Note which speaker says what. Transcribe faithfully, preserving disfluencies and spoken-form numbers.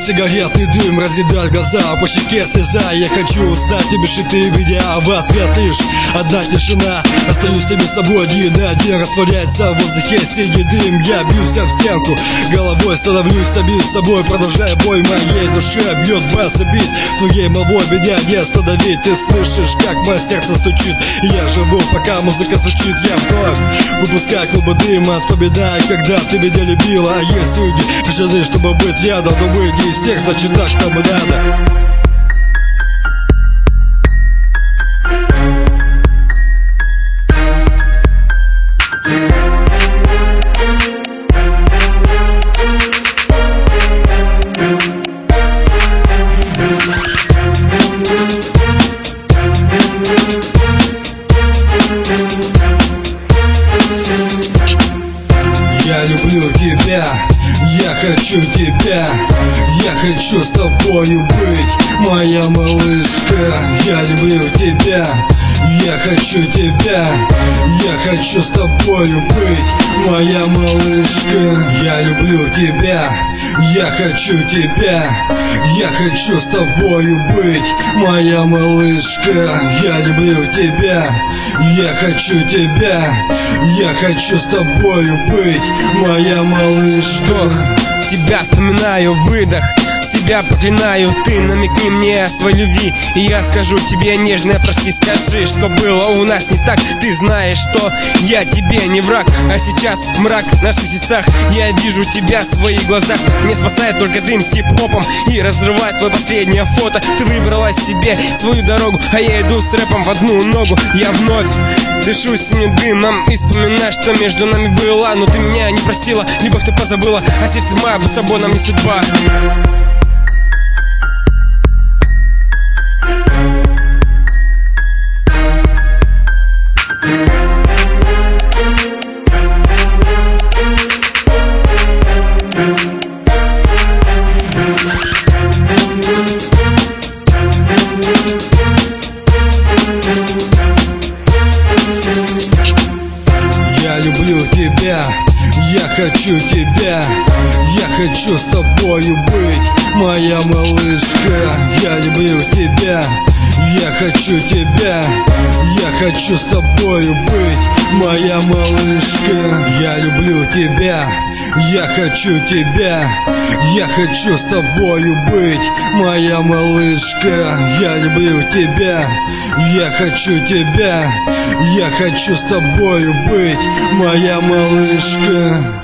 Speaker 1: сигаретный дым разъедает глаза, по щеке слеза. Я хочу узнать, и бежит ты меня в ответ лишь одна тишина. Остаюсь самим собой один на один, растворяется в воздухе синий дым. Я бьюсь об стенку, головой становлюсь самим собой, продолжая бой моей душе. Бьет бас и бит, твоей молвой меня не остановить. Ты слышишь, как мое сердце стучит, я живу, пока музыка звучит. Я вновь выпускаю клубы дыма, вспоминаю, когда ты меня любила. А есть люди, решили, чтобы быть рядом, но мы не из тех, значит так нам и надо. Я люблю тебя, я хочу тебя, я хочу с тобою быть, моя малышка. Я люблю тебя, я хочу тебя, я хочу с тобою быть, моя малышка. Я люблю тебя, я хочу тебя, я хочу с тобою быть, моя малышка. Я люблю тебя, я хочу тебя, я хочу с тобою быть, моя малышка.
Speaker 2: Тебя вспоминаю, выдох, себя проклинаю. Ты намекни мне о своей любви, и я скажу тебе нежно, прости, скажи, что было у нас не так. Ты знаешь, что я тебе не враг, а сейчас мрак в наших сердцах. Я вижу тебя в своих глазах, мне спасает только дым с хип-хопом и разрывает твое последнее фото. Ты выбрала себе свою дорогу, а я иду с рэпом в одну ногу. Я вновь дышу синим дымом и вспоминаю, что между нами было. Но ты меня не простила, любовь ты позабыла, а сердце мое быть собой нам не судьба.
Speaker 1: Я люблю тебя, я хочу тебя, я хочу с тобою быть, моя малышка. Я люблю тебя, я хочу тебя, я хочу с тобою быть, моя малышка. Я люблю тебя, я хочу тебя, я хочу с тобою быть, моя малышка. Я люблю тебя, я хочу тебя, я хочу с тобою быть, моя малышка.